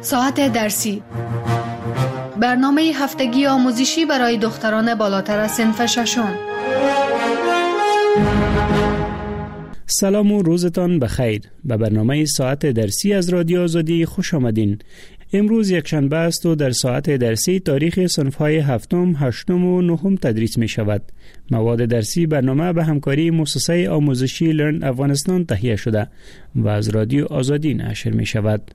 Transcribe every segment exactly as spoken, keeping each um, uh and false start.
ساعت درسی، برنامه هفتگی آموزشی برای دختران بالاتر از صنف ششم. سلام و روزتان بخیر. به برنامه ساعت درسی از رادیو آزادی خوش آمدین. امروز یک شنبه است و در ساعت درسی تاریخ صنف‌های هفتم، هشتم و نهم تدریس می شود. مواد درسی برنامه به همکاری مؤسسه آموزشی لرن افغانستان تهیه شده و از رادیو آزادی نشر می شود.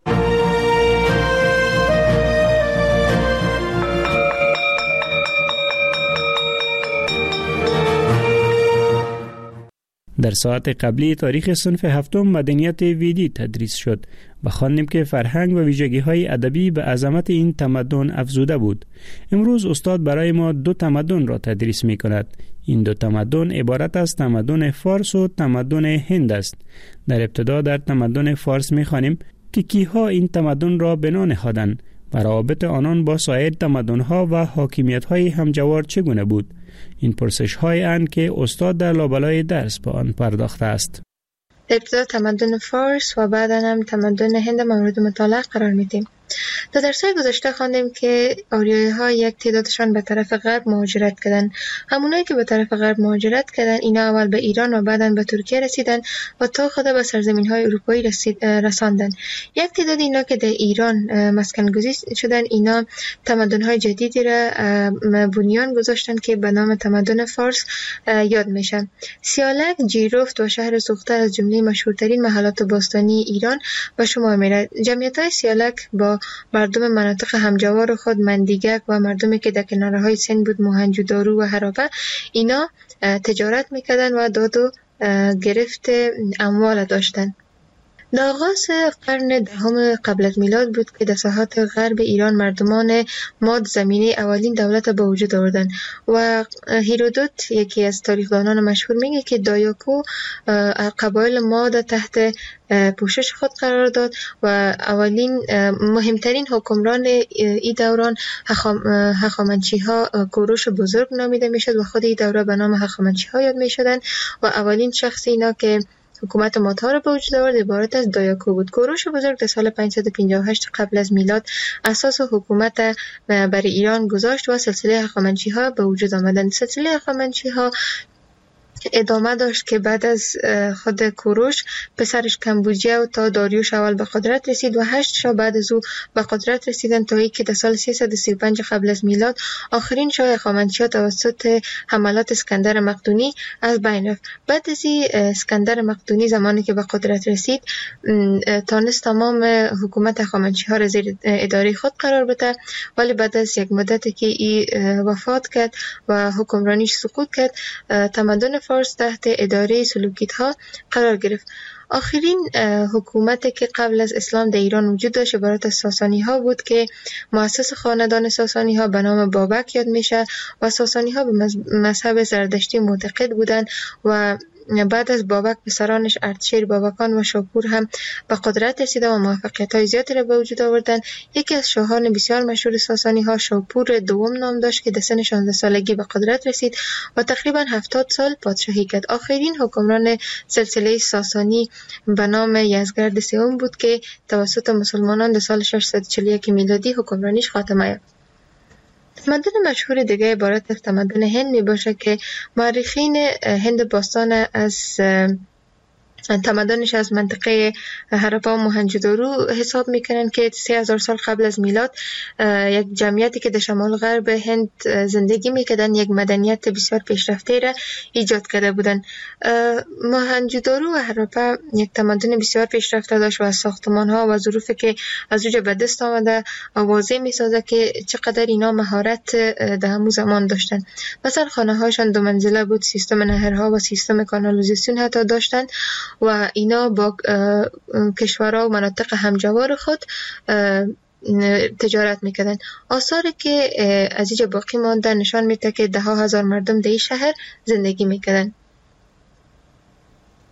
در ساعت قبلی تاریخ صنف هفتم مدنیت ویدی تدریس شد و خواندیم که فرهنگ و ویژگی‌های ادبی به عظمت این تمدن افزوده بود. امروز استاد برای ما دو تمدن را تدریس می‌کند. این دو تمدن عبارت از تمدن فارس و تمدن هند است. در ابتدا در تمدن فارس می‌خوانیم که کیها این تمدن را بنا نهادند و روابط آنان با سایر تمدن‌ها و حاکمیت‌های همجوار چگونه بود. این پرسش‌های اند که استاد در لابلای درس به آن پرداخته است. ابتدا تمدن فارس و بعد هم تمدن هند مورد مطالعه قرار میدیم. در درس‌های گذشته خواندیم که آریایی‌ها یک تعدادشان به طرف غرب مهاجرت کردند. همونایی که به طرف غرب مهاجرت کردند اینا اول به ایران و بعداً به ترکیه رسیدند و تا خود به سرزمین‌های اروپایی رسید رساندند. یک تعداد اینا که در ایران مسکن گزین شدند اینا تمدن‌های جدیدی را بنیان گذاشتند که به نام تمدن فارس یاد میشن. سیالک، جیرفت و شهر سوخته از جمله مشهورترین محلات باستانی ایران به شمار می‌رود. جمعیت‌های سیالک با مردم مناطق همجوار خود مندیگک و مردمی که در کنارهای سند بود موهنجودارو و هرابه اینا تجارت میکردن و داد و گرفت اموال داشتن. در آغاز قرن دهم قبل از میلاد بود که در ساحات غرب ایران مردمان ماد زمینه اولین دولت به وجود آوردند و هیرودوت یکی از تاریخدانان مشهور میگه که دایاکو قبایل ماد تحت پوشش خود قرار داد و اولین مهمترین حکمران این دوران هخامنشی ها کوروش بزرگ نامیده میشد و خود این دوره به نام هخامنشی ها یاد میشدن و اولین شخص اینا که حکومت مادها را به وجود آورد عبارت از دایاکو بود. کوروش بزرگ در سال پانصد و پنجاه و هشت قبل از میلاد اساس حکومت بر ایران گذاشت و سلسله هخامنشی ها به وجود آمدند. سلسله هخامنشی ها ادامه داشت که بعد از خود کوروش پسرش کمبوجیه و تا داریوش اول به قدرت رسید و هشت شاه بعد از او به قدرت رسیدند تا اینکه در سال سیصد و سی و پنج قبل از میلاد آخرین شاه هخامنشی‌ها توسط حملات اسکندر مقدونی از بین رفت. بعد از این اسکندر مقدونی زمانی که به قدرت رسید تانست تمام حکومت هخامنشی‌ها را زیر اداره خود قرار بده، ولی بعد از یک مدتی که این وفات کرد و حکمرانیش سقوط کرد تمدن فارس تحت اداره سلوکیدها قرار گرفت. آخرین حکومتی که قبل از اسلام در ایران وجود داشت عبارت از ساسانی ها بود که مؤسس خاندان ساسانی ها به نام بابک یاد میشه و ساسانی ها به مذهب زردشتی معتقد بودند و بعد از بابک پسرانش اردشیر، بابکان و شاپور هم به قدرت رسیدند و موفقیت‌های زیادی را به وجود آوردند. یکی از شاهان بسیار مشهور ساسانی ها شاپور دوم نام داشت که در سن شانزده سالگی به قدرت رسید و تقریباً هفتاد سال پادشاهی کرد. آخرین حکمران سلسله ساسانی به نام یزدگرد سوم بود که توسط مسلمانان در سال ششصد و چهل و یک میلادی حکمرانیش خاتمه یافت. تمدن مشهور دیگه عبارت از تمدن هند می باشه که مورخین هند باستان از تمدنش از منطقه هراپا و موهنجودارو حساب میکنن که سه هزار سال قبل از میلاد یک جمعیتی که در شمال غرب هند زندگی میکردن یک مدنیت بسیار پیشرفته را ایجاد کرده بودن. موهنجودارو و هراپا یک تمدن بسیار پیشرفته داشت و از ساختمان ها و ظروفی که از اوج به دست آمده واضح میسازه که چقدر اینا مهارت در همون زمان داشتن. مثلا خانه هاشان دو منزله بود، سیستم نهرها و سیستم کانالیزاسیون حتی داشتن و اینا با کشورها و مناطق همجوار خود تجارت میکردن. آثاری که از اینجا باقی مانده نشان میده که ده ها هزار مردم در این شهر زندگی میکردن.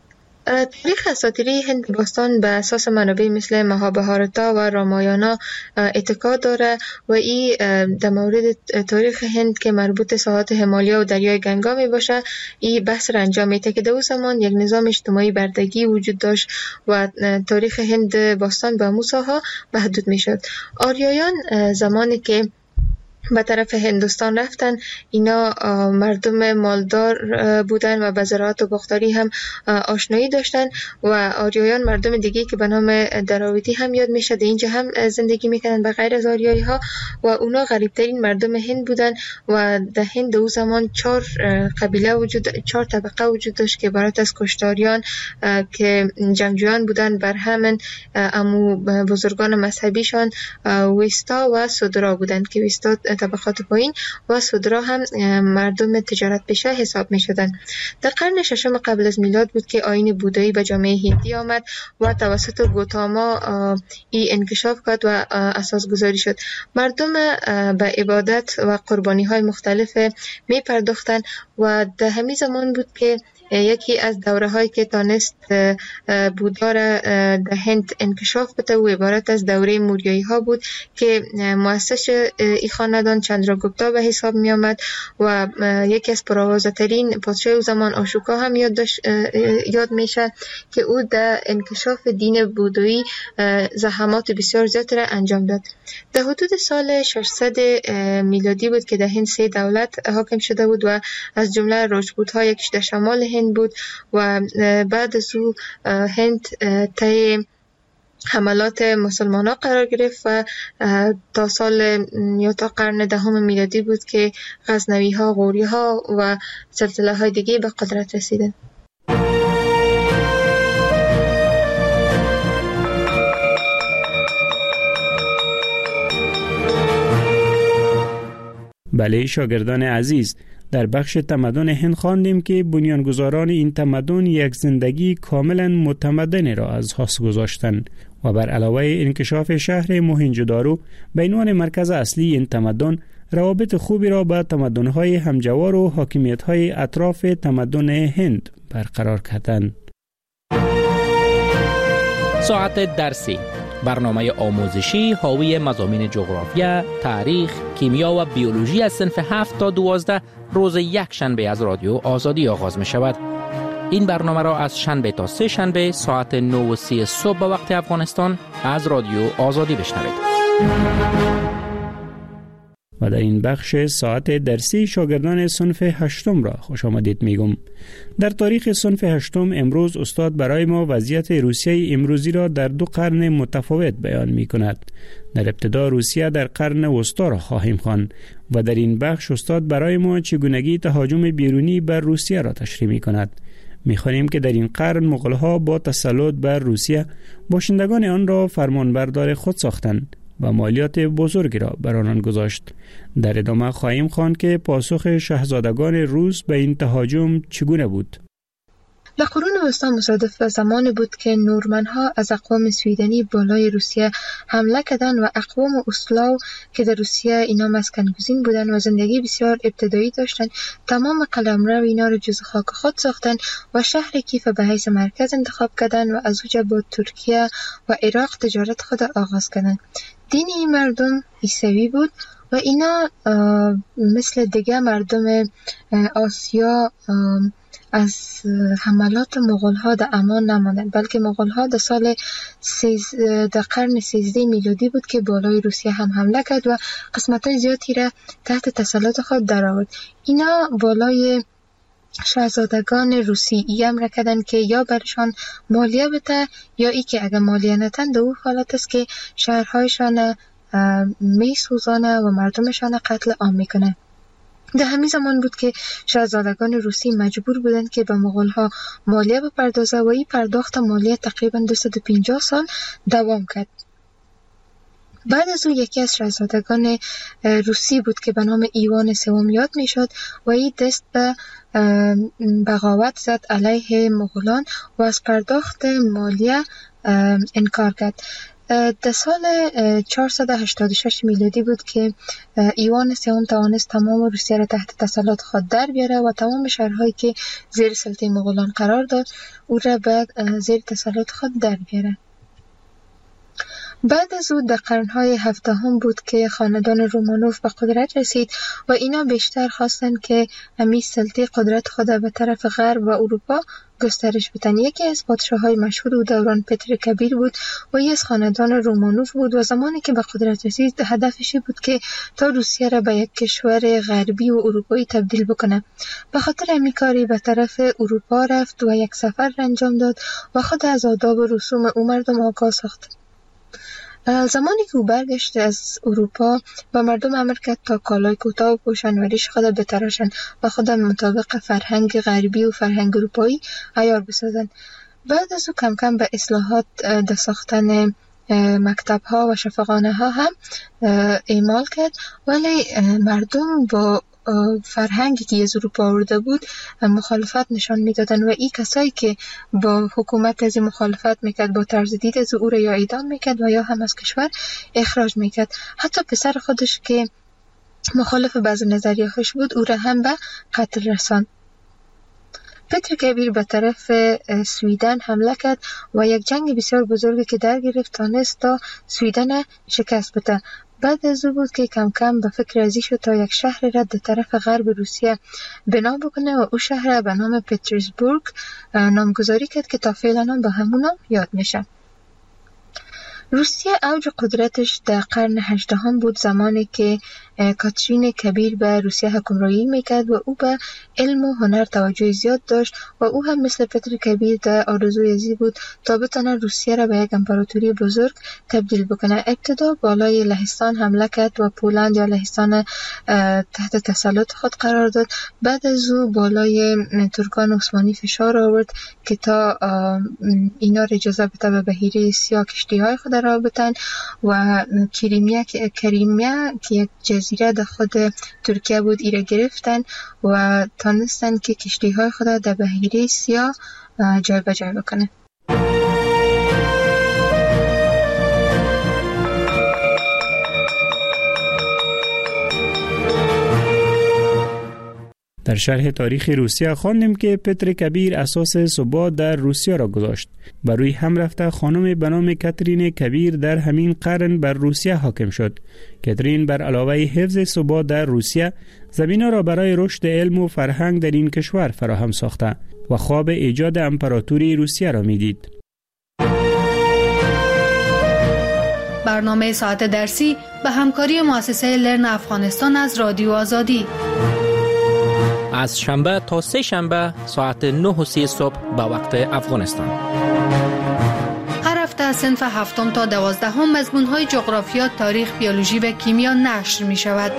تاریخ اساطیری هند باستان به اساس منابع مثل مهابهارتا و رامایانا اتکا داره و این در مورد تاریخ هند که مربوط ساحات همالیا و دریای گنگا می باشه این بحث را انجام میده که در اون زمان یک نظام اجتماعی بردگی وجود داشت و تاریخ هند باستان به موساها محدود می شد. آریایان زمانی که به طرف هندوستان رفتن اینا مردم مالدار بودن و به زراعت و باغداری هم آشنایی داشتن و آریایان مردم دیگه که به نام دراویدی هم یاد میشه در اینجا هم زندگی میکنن به غیر از آریایی ها و اونا غریبترین مردم هند بودن و در هند او زمان چهار قبیله وجود چهار طبقه وجود داشت که عبارت از کشتاریان که جنگجویان بودن بر همین امو بزرگان مذهبیشان ویستا و سودرا بودن که ویستا طبقات پایین و سودرا هم مردم تجارت پیشه حساب می شدن. در قرن ششم قبل از میلاد بود که آیین بودایی به جامعه هندی آمد و توسط گوتاما ای انکشاف کرد و اساس گذاری شد. مردم به عبادت و قربانی های مختلف می پرداختن و در همین زمان بود که یکی از دوره هایی که تانست بودا را در هند انکشاف بده و عبارت از دوره موریایی ها بود که مؤسس این خاندان چندراگوپتا به حساب می آمد و یکی از پرآوازه ترین پادشاه او زمان آشوکا هم یاد, یاد میشه که او در انکشاف دین بودایی زحمات بسیار زیاد را انجام داد. در حدود سال ششصد میلادی بود که در هند سه دولت حاکم شده بود و از جمله راجپوت ها یکیش در شمال هند بود و بعد از او هند طی حملات مسلمان ها قرار گرفت و تا سال یا تا قرن دهم میلادی بود که غزنوی ها، غوری ها و سلسله های دیگه به قدرت رسیدند. بله شاگردان عزیز، در بخش تمدن هند خواندیم که بنیانگذاران این تمدن یک زندگی کاملا متمدن را از پس گذاشتند و بر علاوه انکشاف شهر موهنجودارو به عنوان مرکز اصلی این تمدن روابط خوبی را با تمدن‌های همجوار و حاکمیت‌های اطراف تمدن هند برقرار کردند. ساعت درسی، برنامه آموزشی حاوی مضامین جغرافیا، تاریخ، کیمیا و بیولوژی از صنف هفت تا دوازده روز یک شنبه از رادیو آزادی آغاز می شود. این برنامه را از شنبه تا سه شنبه ساعت نه و سی صبح به وقت افغانستان از رادیو آزادی بشنوید. و در این بخش ساعت درسی شاگردان صنف هشتم را خوش آمدید میگم. در تاریخ صنف هشتم امروز استاد برای ما وضعیت روسیه امروزی را در دو قرن متفاوت بیان می کند. در ابتدا روسیه در قرن وسطا را خواهیم خواند و در این بخش استاد برای ما چگونگی تهاجم بیرونی بر روسیه را تشریح می کند. می خوانیم که در این قرن مغول‌ها با تسلط بر روسیه باشندگان آن را فرمانبردار خود ساختند و مالیات بزرگی را بر آنان گذاشت. در ادامه خواهیم خواند که پاسخ شاهزادگان روس به این تهاجم چگونه بود. در قرون وسطا مصادف به زمانی بود که نورمن‌ها از اقوام سویدنی بالای روسیه حمله کردند و اقوام اسلاو که در روسیه اینا مسکن‌گزین بودند و زندگی بسیار ابتدایی داشتند تمام قلمرو اینا را جز خاک خود ساختند و شهر کیف به حیث مرکز انتخاب کردند و از اونجا با ترکیه و عراق تجارت خود آغاز کردند. دین این مردم عیسوی بود و اینا مثل دیگه مردم آسیا از حملات مغول‌ها در امان نماندند، بلکه مغول‌ها در سال سیز در قرن سیزده میلادی بود که بالای روسیه هم حمله کرد و قسمت‌های زیادی را تحت تسلط خود درآورد. اینا بالای شاهزادگان روسی ای امر کردند که یا برشان مالیه بده یا ای که اگر مالیه ندن در او حالت است که شهرهایشان می سوزانه و مردمشان قتل عام میکنه. در همین زمان بود که شاهزادگان روسی مجبور بودند که به مغول‌ها مالیه بپردازه و این پرداخت مالیه تقریبا دویست و پنجاه سال دوام کرد. بعد از او یکی از شاهزادگان روسی بود که به نام ایوان سوم یاد میشد و این دست به بغاوت زد علیه مغولان و از پرداخت مالیه انکار کرد. در سال چهارصد و هشتاد و شش میلادی بود که ایوان سوم توانست تمام روسیه را تحت تسلط خود در بیاره و تمام شهرهایی که زیر سلطه مغولان قرار داد او را بعد زیر تسلط خود در بیاره. بعد از او در قرنهای هفدهم بود که خاندان رومانوف به قدرت رسید و اینا بیشتر خواستند که همی سلطه قدرت خود به طرف غرب و اروپا گسترش بدن. یکی از پادشاه‌های مشهور او دوران پتر کبیر بود و یکی از خاندان رومانوف بود و زمانی که به قدرت رسید هدفش بود که تا روسیه را به یک کشور غربی و اروپایی تبدیل بکنه. به خاطر همین کاری به طرف اروپا رفت و یک سفر انجام داد و خود از آداب و رسوم او مردم آگاه ساخت. زمانی که او برگشت از اروپا و مردم امر کرد تا کالای کوتاه بپوشند و ریش خود بتراشند و خود مطابق فرهنگ غربی و فرهنگ اروپایی عیار بسازند. بعد از او کم کم به اصلاحات در ساختن مکتب ها و شفاخانه ها هم اعمال کرد، ولی مردم با فرهنگی که از اروپا آورده بود مخالفت نشان میدادن و این کسایی که با حکومت از مخالفت میکرد با طرز دید از او را یا اعدام میکرد و یا هم از کشور اخراج میکرد. حتی پسر خودش که مخالف بعض نظریه‌هاش بود او را هم به قتل رساند. پتر کبیر به طرف سویدن حمله کرد و یک جنگ بسیار بزرگی که در گرفت تانست تا سویدن شکست بده. بعد از او بود که کم کم به فکر ازی شد تا یک شهر را در طرف غرب روسیه بنا بکنه و او شهر به نام پترزبورگ نامگذاری کرد که تا فعلا هم به همون نام یاد میشه. روسیه اوج قدرتش در قرن هجدهم بود، زمانی که کاترین کبیر به روسیه حکمرانی میکرد و او به علم و هنر توجه زیاد داشت و او هم مثل پتر کبیر در آرزوی ازی بود تا بتونه روسیه را به یک امپراتوری بزرگ تبدیل بکنه. ابتدا بالای لهستان حمله کرد و پولند یا لهستان تحت تسلط خود قرار داد. بعد از او بالای ترکان عثمانی فشار آورد که تا اینا را اجازه بده به بحیره سیاه کشتی های خود را بتن و کریمیا کریمیا که یک جزیره در خود ترکیه بود ایره گرفتن و تانستن که کشتی های خود در بحیره سیاه جای به جای بکنه. در شرح تاریخ روسیه خواندیم که پتر کبیر اساس ثبات در روسیه را گذاشت. بر روی هم رفته خانم به نام کاترین کبیر در همین قرن بر روسیه حاکم شد. کاترین بر علاوه حفظ ثبات در روسیه زمینه را برای رشد علم و فرهنگ در این کشور فراهم ساخته و خواب ایجاد امپراتوری روسیه را میدید. برنامه ساعت درسی به همکاری مؤسسه لرن افغانستان از رادیو آزادی از شنبه تا سه شنبه ساعت نه و سی صبح به وقت افغانستان. هر هفته از صنف هفتم تا دوازدهم مضمون‌های جغرافیا، تاریخ، بیولوژی و کیمیا نشر می شود.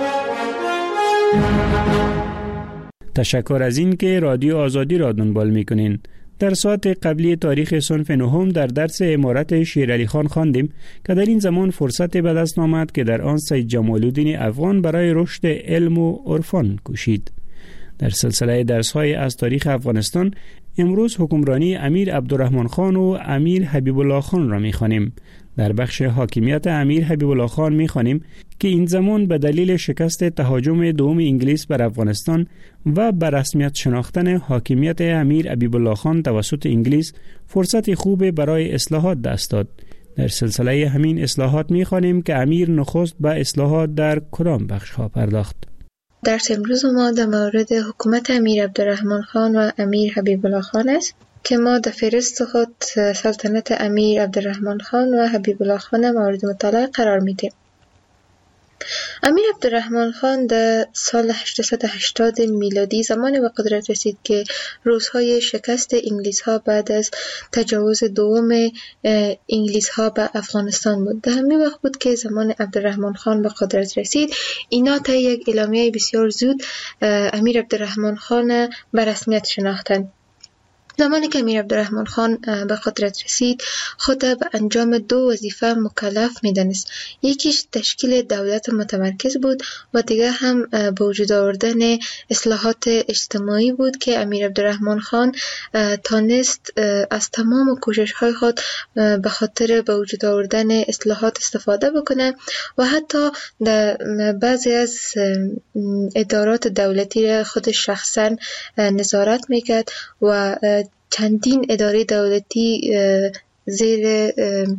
تشکر از این که رادیو آزادی را دنبال می کنین. در ساعت قبلی تاریخ صنف نهم در درس عمارت شیرعلی خان خواندیم که در این زمان فرصت به دست آمد که در آن سید جمال الدین افغان برای رشد علم و عرفان کوشید. در سلسله درس‌های از تاریخ افغانستان امروز حکمرانی امیر عبدالرحمن خان و امیر حبیب الله خان را می‌خوانیم. در بخش حاکمیت امیر حبیب الله خان می‌خوانیم که این زمان به دلیل شکست تهاجم دوم انگلیس بر افغانستان و به رسمیت شناختن حاکمیت امیر حبیب الله خان توسط انگلیس فرصت خوب برای اصلاحات دست داد. در سلسله همین اصلاحات می‌خوانیم که امیر نخست به اصلاحات در کدام بخش‌ها پرداخت. درس امروز ما در مورد حکومت امیر عبدالرحمن خان و امیر حبیب الله خان است که ما در فهرست خود سلطنت امیر عبدالرحمن خان و حبیب الله خان مورد مطالعه قرار میدیم. امیر عبدالرحمن خان در سال هشتصد و هشتاد میلادی زمانی به قدرت رسید که روزهای شکست انگلیس ها بعد از تجاوز دوم انگلیس ها به افغانستان بود. در همین وقت بود که زمان عبدالرحمن خان به قدرت رسید. اینا تا یک اعلامیه بسیار زود امیر عبدالرحمن خان به رسمیت شناختند. زمانی که امیر عبدالرحمن خان به قدرت رسید، خود به انجام دو وظیفه مکلف می‌دانست. یکیش تشکیل دولت متمرکز بود و دیگر هم به وجود آوردن اصلاحات اجتماعی بود که امیر عبدالرحمن خان تانست از تمام کوشش‌های خود به خاطر به وجود آوردن اصلاحات استفاده بکنه و حتی در بعضی از ادارات دولتی را خود شخصا نظارت میکرد و چندین اداره دولتی زیر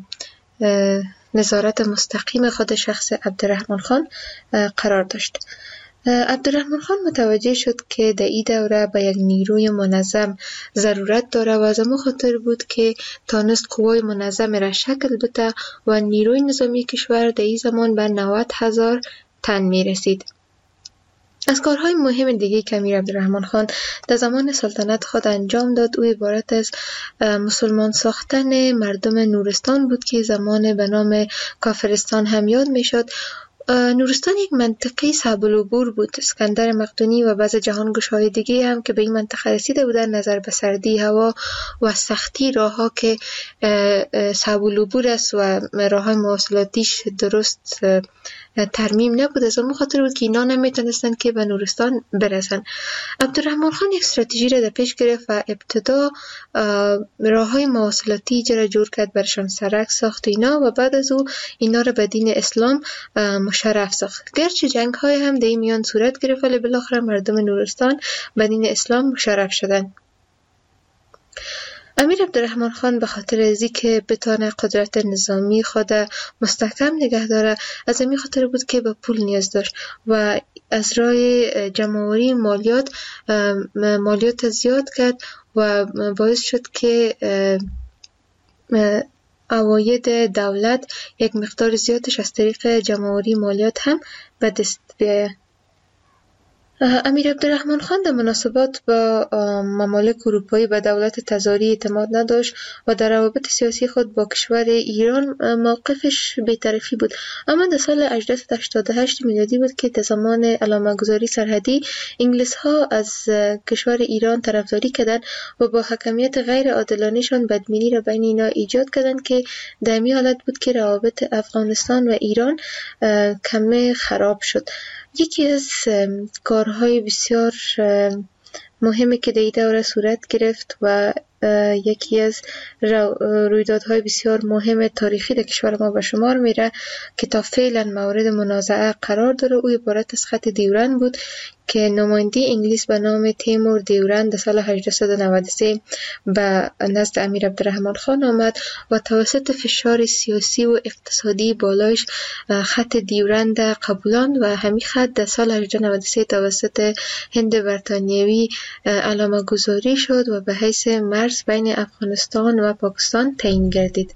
نظارت مستقیم خود شخص عبدالرحمن خان قرار داشت. عبدالرحمن خان متوجه شد که در این دوره به یک نیروی منظم ضرورت داره و از همون خاطر بود که تانست قوای منظم را شکل بده و نیروی نظامی کشور در این زمان به نود هزار تن می رسید. از کارهای مهم دیگه که امیر عبدالرحمن خان در زمان سلطنت خود انجام داد او عبارت از مسلمان ساختن مردم نورستان بود که زمان به نام کافرستان هم یاد می شد. نورستان یک منطقه صعب العبور بود. اسکندر مقدونی و بعض جهانگشاهای دیگه هم که به این منطقه رسیده بودن نظر به سردی هوا و سختی راهها که صعب العبور است و راههای مواصلاتیش درست ترمیم نبود، از اون خاطر بود که اینا نمیتونستن که به نورستان برسن. عبدالرحمن خان یک استراتژی را در پیش گرفت و ابتدا راههای مواصلاتی را جور کرد، برشان سرک ساخت اینا و بعد از او اینا را به دین اسلام مشرف ساخت. گرچه جنگ های هم در این میان صورت گرفت ولی بالاخره مردم نورستان به دین اسلام مشرف شدند. امیر عبدالرحمن خان به خاطر ازی که بتانه قدرت نظامی خود مستحکم نگه داره، از همین خاطر بود که به پول نیاز داشت و از راه جمع‌آوری مالیات مالیات زیاد کرد و باعث شد که عواید دولت یک مقدار زیادش از طریق جمع‌آوری مالیات هم به دست بیاید. امیر عبدالرحمن خان در مناسبات با ممالک اروپایی به دولت تزاری اعتماد نداشت و در روابط سیاسی خود با کشور ایران موقفش بی‌طرفی بود. اما در سال هجده صد و هشتاد و هشت میلادی بود که در زمان علامه‌گذاری سرحدی انگلیس ها از کشور ایران طرفداری کردند و با حکمیت غیر عادلانه‌شان بدبینی را بین اینا ایجاد کردند که در این حالت بود که روابط افغانستان و ایران کمی خراب شد. یکی از کارهای بسیار مهمی که در این دوره صورت گرفت و یکی از رویدادهای بسیار مهم تاریخی در کشور ما به شمار میره که تا فعلا مورد منازعه قرار داره، او عبارت از خط دیورند بود که نماینده انگلیس به نام تیمور دیورند در سال هجده صد و نود و سه به نزد امیر عبدالرحمن خان آمد و توسط فشار سیاسی و اقتصادی بالایش خط دیورند قبولاند و همین خط در سال هجده صد و نود و سه توسط هند برطانیوی علامه گذاری شد و به حیث مرز بین افغانستان و پاکستان تعیین گردید.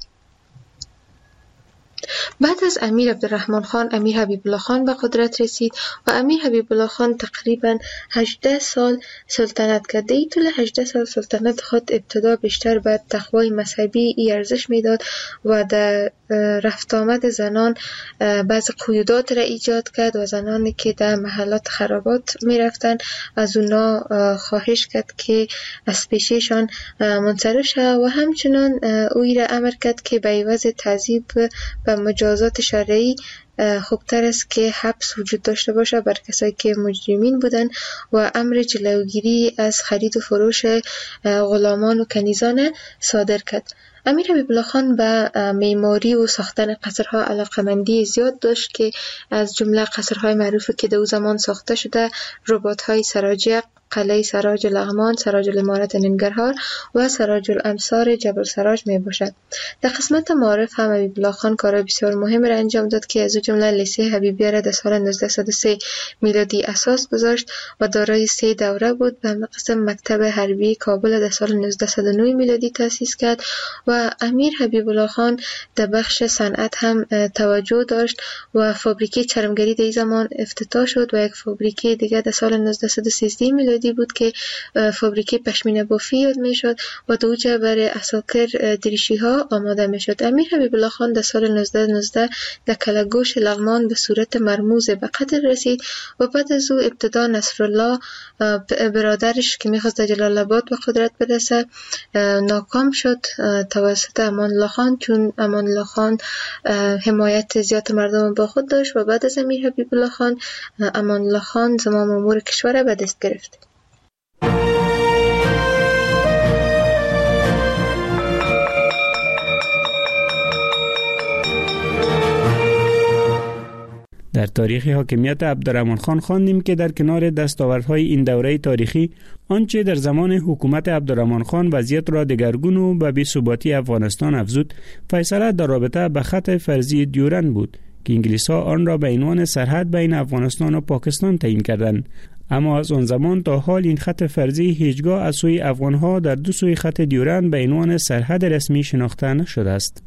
بعد از امیر عبدالرحمن خان امیر حبیب الله خان به قدرت رسید و امیر حبیب الله خان تقریبا هجده سال سلطنت کرد. در طول هجده سال سلطنت خود ابتدا بیشتر به تقوای مذهبی ای ارزش میداد و در رفت آمد زنان بعض قیودات را ایجاد کرد و زنانی که در محلات خرابات می رفتن از اونا خواهش کرد که از پیششان منصرف شد و همچنان اوی را امر کرد که به عوض تعذیب و مجازات شرعی خوبتر است که حبس وجود داشته باشه بر کسایی که مجرمین بودن و امر جلوگیری از خرید و فروش غلامان و کنیزان صادر کرد. امیر حبیب الله خان به معماری و ساختن قصرها علاقمندی زیاد داشت که از جمله قصرهای معروفی که در او زمان ساخته شده رباط‌های سراجق، قلعه سراج لغمان، سراج الامارت ننگرهار و سراج الامصار جبل سراج می باشد. در قسمت معارف هم حبیب الله خان کارهای بسیار مهم را انجام داد که از جمله لیسه حبیبیه را در سال نوزده صد و سه میلادی اساس گذاشت و دارای سه دوره بود. به همین قسم مکتب حربی کابل در سال نوزده صد و نه میلادی تأسیس کرد و امیر حبیب الله خان در بخش صنعت هم توجه داشت و فابریکه چرمگری در این زمان افتتاح شد و یک فابریکه دیگر در سال نوزده صد و سیزده میلادی میلادی بود که فابریکه پشمینه بافی یاد میشد و دوجه برای اساکر دریشی ها آماده میشد. امیر حبیب الله خان در سال نوزده نوزده در کلگوش لغمان به صورت مرموز به قتل رسید و بعد از او ابتدا نصرالله برادرش که میخواست در جلال آباد به قدرت برسه ناکام شد توسط امان الله خان، چون امان الله خان حمایت زیاد مردم با خود داشت و بعد از امیر حبیب الله خان امان الله خان زمام امور کشور به دست گرفت. در تاریخ حاکمیت عبدالرحمن خان خواندیم که در کنار دستاوردهای این دوره تاریخی آنچه در زمان حکومت عبدالرحمن خان وضعیت را دگرگون و به بی‌ثباتی افغانستان افزود، فیصله در رابطه به خط فرضی دیورند بود که انگلیس‌ها آن را به عنوان سرحد بین افغانستان و پاکستان تعیین کردند. اما از آن زمان تا حال این خط فرضی هیچگاه از سوی افغان‌ها در دو سوی خط دیورند به عنوان سرحد رسمی شناخته نشده است.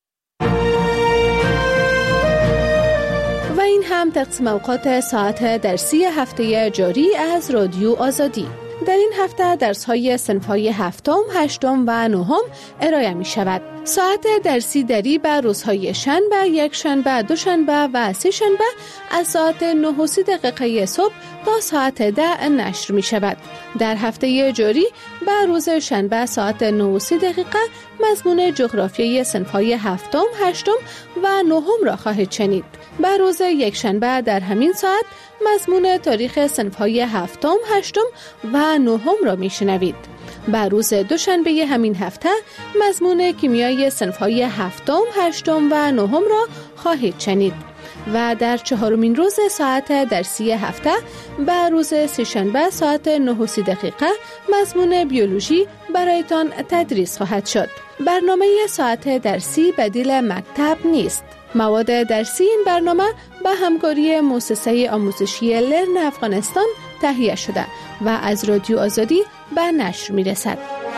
هم تقسیم اوقات ساعت درسی هفته جاری از رادیو آزادی. در این هفته درس‌های صنف‌های هفتم، هشتم و نهم ارائه می شود. ساعت درسی دری به روزهای شنبه، یک شنبه، دو شنبه و سه شنبه از ساعت نه و سی دقیقه صبح تا ساعت ده نشر می شود. در هفته جاری به روز شنبه ساعت نه و سی دقیقه مضمون جغرافیای صنف‌های هفتم، هشتم و نهم را خواهید شنید. به روز یک شنبه در همین ساعت مضمون تاریخ صنف‌های هفتم، هشتم و نهم را میشنوید. به روز دوشنبه همین هفته مضمون کیمیای صنف‌های هفتم، هشتم و نهم را خواهید شنید. و در چهارمین روز ساعت درسی هفته به روز سه‌شنبه ساعت نه و سی دقیقه مضمون بیولوژی برایتان تدریس خواهد شد. برنامه ساعت درسی بدیل مکتب نیست. مواد درسی این برنامه به همکاری مؤسسه آموزشی لرن افغانستان تهیه شده و از رادیو آزادی به نشر می رسد.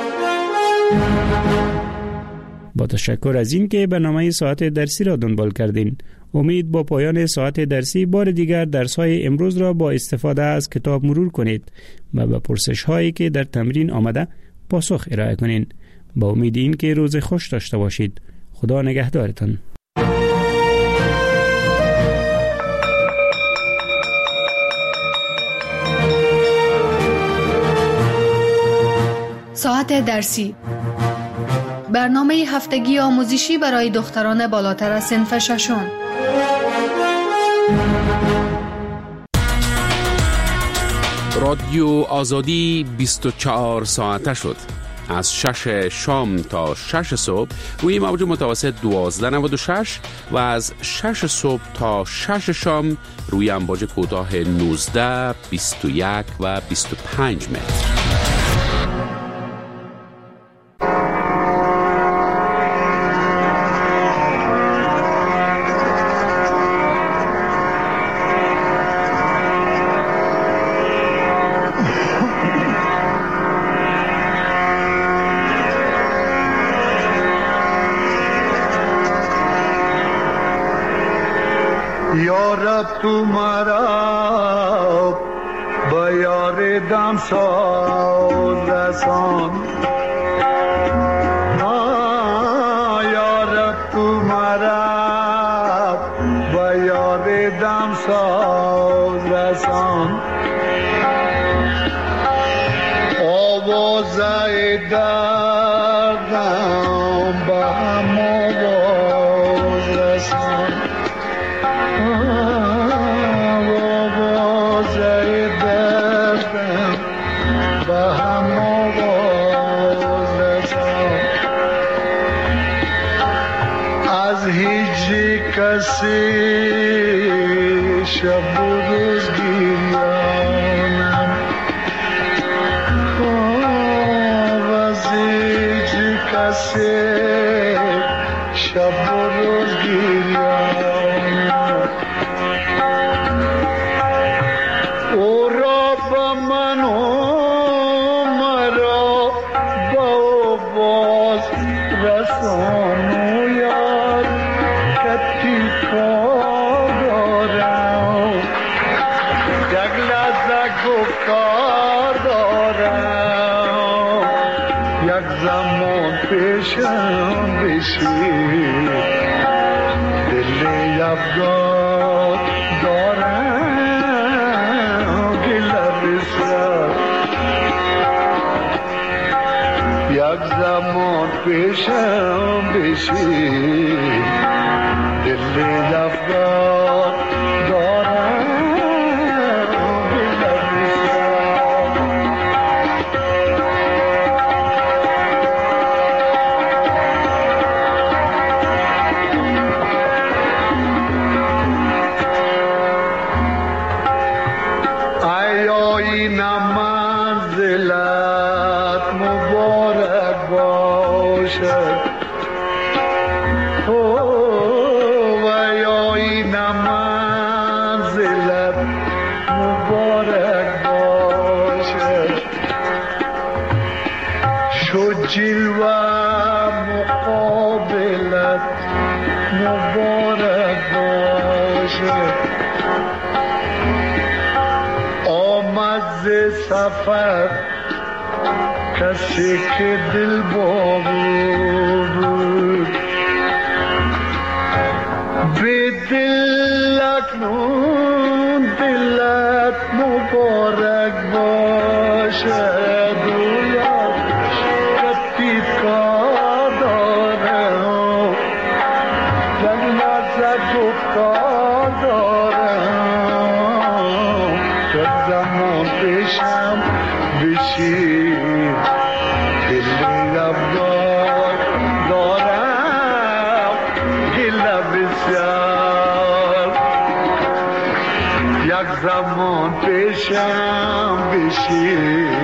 با تشکر از این که برنامه ساعت درسی را دنبال کردین. امید با پایان ساعت درسی بار دیگر درس‌های امروز را با استفاده از کتاب مرور کنید و به پرسش‌هایی که در تمرین آمده پاسخ ارائه کنین. با امید این که روز خوش داشته باشید. خدا نگهدارتان. ساعت درسی، برنامه هفتگی آموزشی برای دختران بالاتر از صنف ششم. رادیو آزادی بیست و چهار ساعته شد. از شش شام تا شش صبح روی موج متوسط دوازده نود و شش و از شش صبح تا شش شام روی امواج کوتاه نوزده، بیست و یک و بیست و پنج متر. तुम्हारा बयारे दाम साज रसान यार तुम्हारा बयारे दाम साज रसान आवाज़ दर्दम बहम आवाज़ रसान کسی شب و روز گریانم آوازیج کسی شب و روز گریانم او را با من و مرا با باز رسان گفتار بشی دل افغان دارم گله بسر یک زمان پیشم بشی دل افغان دارم گله منزلت مبارک باشد و یا این منزلت مبارک باشد شو جلوه مقابلت مبارک باشد ز سفر کسی که دل بود به دل اکنون دلت مبارک باشد و یادش کتیت کار دارم یک لحظه گفتار دارم یک زمان پیشم بشی دل افغان دارم گله بسیار یک زمان پیشم بشی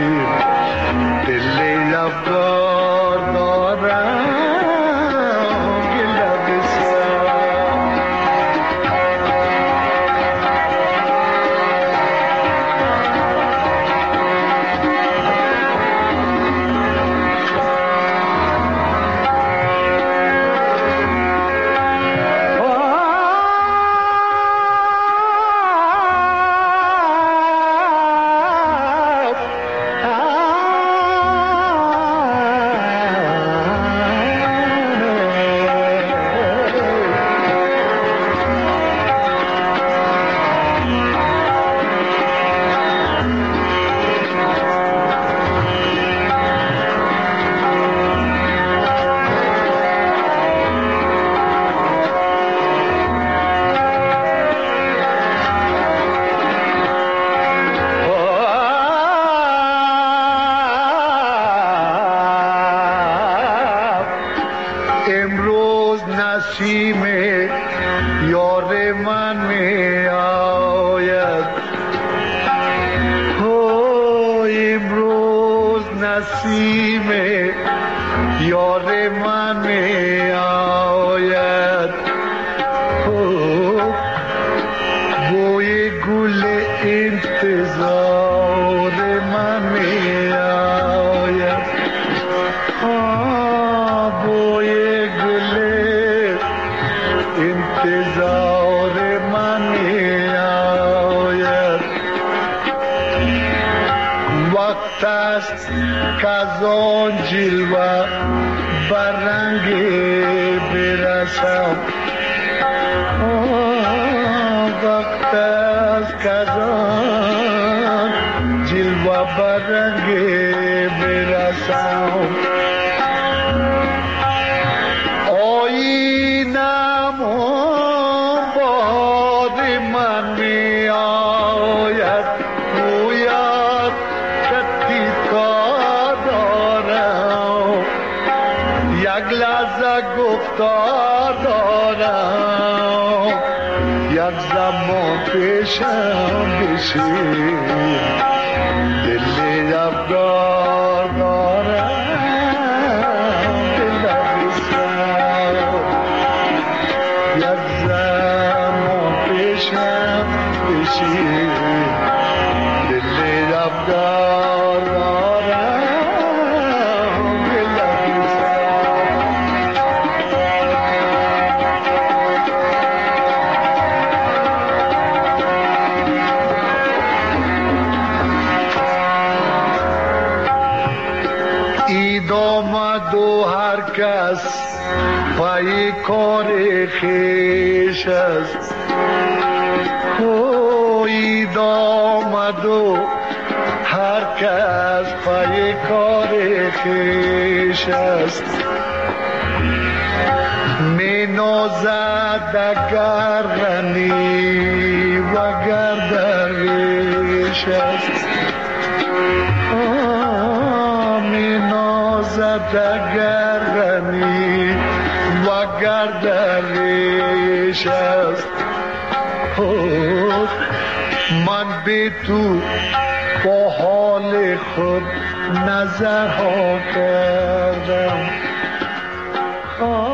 دل افغان دارم گله بسیار امروز نسیم یار من می آید امروز نسیم یار من می آید بوی گل انتظار من می آید بوی گل انتظار من می آید وقت است که از آن جلوه بررنگ برسم وقت است که از آن جلوه بررنگ برسم آینم باد من می آید گوید کتی کار دارم یک لحظه گفتار دارم یک زمان پیشم بشی دل افغان دارم دل افغان دارم گله عید آمد و هر کس کار خیش است. خوید آمد و هر کس پای کار خیش است. می نازد اگر غنی و گر درویش است. می نازد اگر غنی و گر درویش است. من به تو با حال خود نظرها کردم.